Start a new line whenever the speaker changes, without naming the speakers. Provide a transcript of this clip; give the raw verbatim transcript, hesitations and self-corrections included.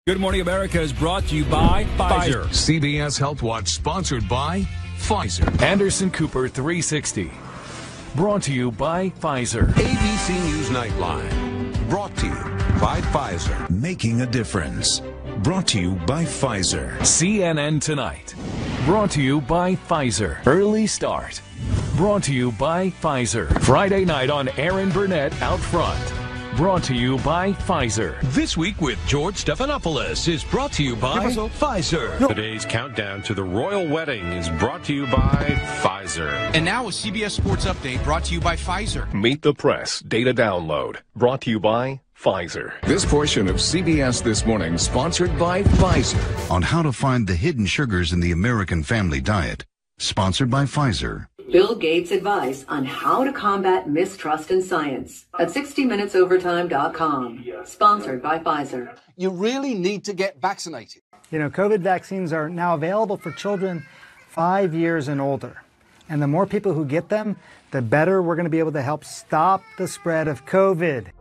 Good Morning America is brought to you by Pfizer.
C B S Health Watch sponsored by Pfizer.
Anderson Cooper three sixty. Brought to you by Pfizer.
A B C News Nightline. Brought to you by Pfizer.
Making a difference. Brought to you by Pfizer.
C N N Tonight. Brought to you by Pfizer. Early Start. Brought to you by Pfizer. Friday night on Aaron Burnett Out Front. Brought to you by Pfizer.
This Week with George Stephanopoulos is brought to you by Pfizer.
Today's countdown to the royal wedding is brought to you by Pfizer.
And now a C B S Sports Update brought to you by Pfizer.
Meet the Press Data Download brought to you by Pfizer.
This portion of C B S This Morning sponsored by Pfizer.
On how to find the hidden sugars in the American family diet. Sponsored by Pfizer.
Bill Gates' advice on how to combat mistrust in science at sixty minutes overtime dot com. Sponsored by Pfizer.
You really need to get vaccinated.
You know, COVID vaccines are now available for children five years and older. And the more people who get them, the better we're going to be able to help stop the spread of COVID.